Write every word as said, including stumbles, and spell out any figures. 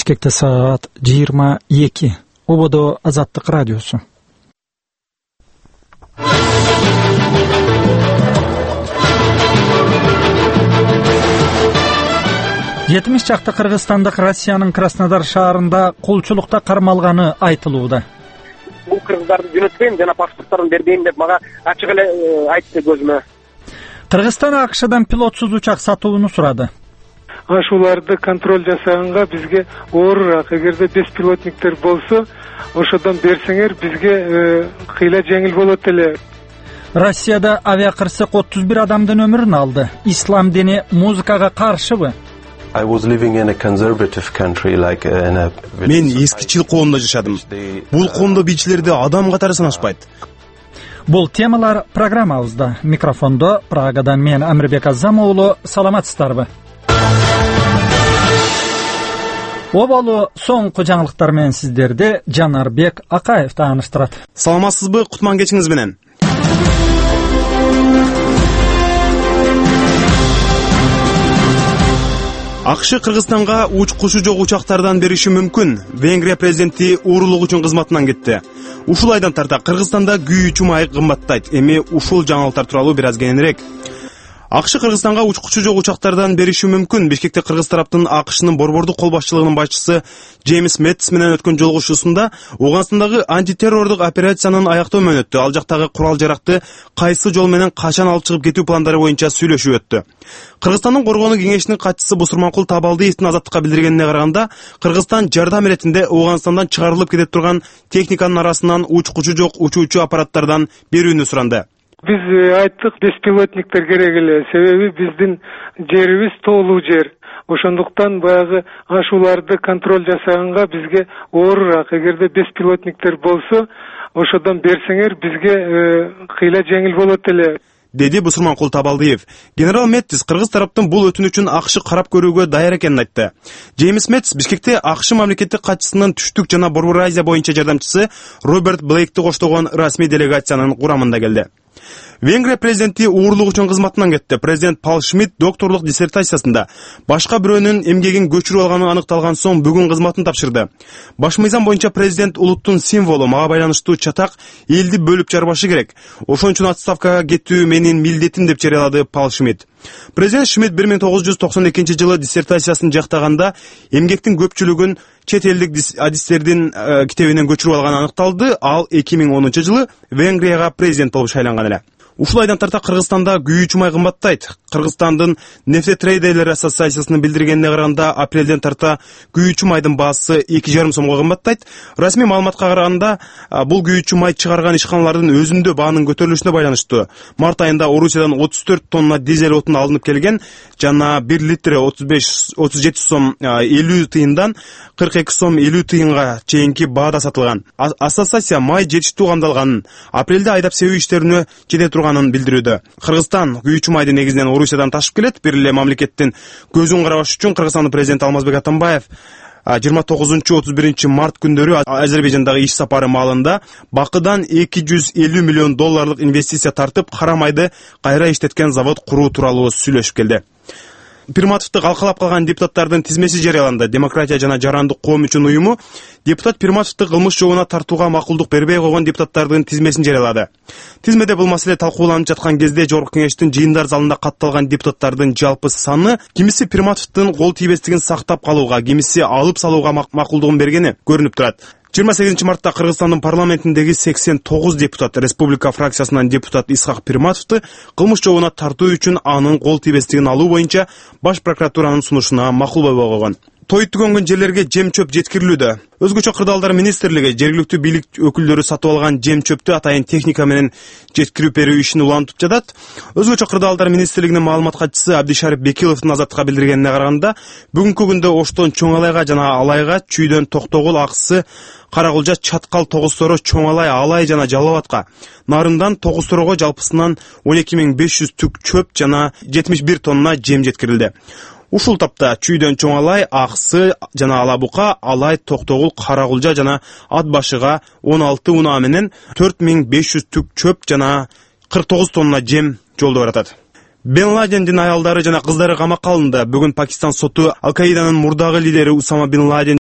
Бишкекте саат жыйырма эки. Ободо Азаттык радиосу. жетимиш чакты кыргызстандык Россиянын Краснодар шаарында кулчулукта кармалганы айтылууда. Бул кыргыздарды жөнөтпөйм жана паспортторун бербейм деп мага ачык эле айтты көзүмө. Кыргызстан АКШдан пилотсуз учак сатууну сурады. Ашууларды контроль жасаганга бизге оорураак. Эгерде беспилотниктер болсо, ошодон берсеңер бизге кыйла жеңил болот эле. Россияда авиакырсык отуз бир адамдын өмүрүн алды. Ислам дини музыкага каршыбы? Мен эскичил коомдо жашадым. Бул коомдо бийчилерди адам катары санашпайт. Бул темалар программабызда. Микрофондо Прагадан мен Амирбек Азам уулу. Саламатсыздарбы? Оболу соңку жаңылыктар менен сиздерди Жанарбек Акаев тааныштырат. Саламатсызбы? Кутман кечиңиз менен. АКШ Кыргызстанга учкучу жок учактардан бериши мүмкүн. Венгрия президенти уурулук үчүн кызматынан кетти. Ушул айдан тарта Кыргызстанда күйүүчү май кымбаттайт. Эми ушул жаңылыктар тууралуу бир аз кененирээк. АКШ Кыргызстанга учкучу жок учактардан бериши мүмкүн. Бишкекте Кыргыз тараптын АКШнын борбордук кол башчылыгынын башчысы Джеймс Мэттис менен өткөн жолугушуусунда Ооганстандагы антитеррордук операциянын аяктоо менен өттү. Ал жактагы курал жаракты кайсы жол менен качан алып чыгып кетүү пландары боюнча сүйлөшүп өттү. Кыргызстандын Коргонуу кеңешинин катчысы Бусурманкул Табалдиевдин Азаттыкка билдиргенине караганда, Кыргызстан жардам иретинде Ооганстандан чыгарылып кетип турган техниканын арасынан учкучу жок учуучу аппараттардан берүүнү суранды. Биз айттык, беспилотниктер керек эле. Себеби биздин жерибиз тоолуу жер. Ошондуктан баягы ашууларды контроль жасаганга бизге оорураак. Эгерде беспилотниктер болсо, ошодон берсеңер бизге кыйла жеңил болот эле, деди Бусурманкул Табалдиев. Генерал Мэттис Кыргыз тараптын бул өтүнүчүн АКШ карап көрүүгө даяр экенин айтты. Джеймс Мэттис Бишкекте АКШ мамлекеттик катчысынын түштүк жана Борбор Азия боюнча жардамчысы Роберт Блейкти коштогон расмий делегациянын курамында келди. Венгрия президенти уурулук үчүн кызматынан кетти. Президент Пал Шмидт докторлук диссертациясында башка бирөөнүн эмгегин көчүрүп алганы аныкталган соң бүгүн кызматын тапшырды. Баш мыйзам боюнча президент улуттун символу, мага байланыштуу чатак элди бөлүп жарбашы керек. Ошон үчүн отставкага кетүү менин милдетим деп жарыялады Пал Шмидт. Президент Шмидт бир миң тогуз жүз токсон экинчи жылы диссертациясын жактаганда эмгектин көпчүлүгүн чет элдик адистердин китебинен көчүрүп алганы аныкталды. Ал эки миң онунчу жылы Венгрияга президент болуп шайланган эле. Ушул айдан тарта Кыргызстанда күйүүчү май кымбаттайт. Кыргызстандын нефтетрейдерлер ассоциациясынын билдиргенине караганда, апрелден тарта күйүүчү майдын баасы эки жарым сомго кымбаттайт. Расмий маалыматка караганда, бул күйүүчү май чыгарган ишканалардын өзүндө баанын көтөрүлүшүнө байланыштуу. Март айында Орусиядан отуз төрт тонна дизель отун алынып келген жана бир литри отуз беш отуз жети сом элүү тыйындан кырк эки сом элүү тыйынга чейинки баада сатылган. Ассоциация май жетиштүү камдалганын, апрелде айдап себүү иштерине жете турганын билдирүүдө. Кыргызстан күйүүчү майды негизинен Орусиядан ташып келет. Бир эле мамлекеттин көзүн карабаш үчүн Кыргызстандын президенти Алмазбек Атамбаев жыйырма тогузунчу отуз биринчи март күндөрү Азербайжандагы иш сапары маалында Бакыдан эки жүз элүү миллион долларлык инвестиция тартып, кара майды кайра иштеткен завод куруу тууралуу сүйлөшүп келди. Пирматовду калкалап калган депутаттардын тизмеси жарыяланды. Демократия жана жарандык коом үчүн уюму депутат Пирматовду кылмыш жобуна тартууга макулдук бербей койгон депутаттардын тизмесин жарыялады. Тизмеде бул маселе талкууланып жаткан кезде Жогорку кеңештин жыйындар залында катталган депутаттардын жалпы саны кимиси Пирматовдун кол тийбестигин сактап калууга, кимиси алып салууга макулдугун бергени көрүнүп турат. жыйырма сегизинчи мартта Кыргызстандын парламентиндеги сексен тогуз депутат Республика фракциясынан депутат Исхак Пирматовду кылмыш жобуна тартуу үчүн анын кол тийбестигин алуу боюнча Баш прокуратуранын сунушуна макул болбой койгон. Той түгөнгөн жерлерге жем чөп жеткирилүүдө. Өзгөчө кырдаалдар министрлиги жергиликтүү бийлик өкүлдөрү сатып алган жем чөптү атайын техника менен жеткирип берүү ишин улантып жатат. Өзгөчө кырдаалдар министрлигинин маалымат катчысы Абдишарип Бекиловдун Азаттыкка билдиргенине караганда, бүгүнкү күндө Оштон Чоң Алайга жана Алайга, Чүйдөн Токтогул, Аксы, Карагулжа, Чаткал, Тогузторо, Чоң Алай, Алай жана Жалал Абадка, Нарындан Тогузторого жалпысынан он эки миң беш жүз түк чөп жана жетимиш бир тонна жем жеткирилди. Ушул тапта Чүйдөн Чоң Алай, Аксы жана Алабука, Алай, Токтогул, Карагулжа жана Ат башыга он алты унаа менен төрт миң беш жүз түк чөп жана кырк тогуз тонна жем жолдо баратат. Бен Ладендин аялдары жана кыздары камакка алынды. Бүгүн Пакистан соту Ал-Каиданын мурдагы лидери Усама Бен Ладен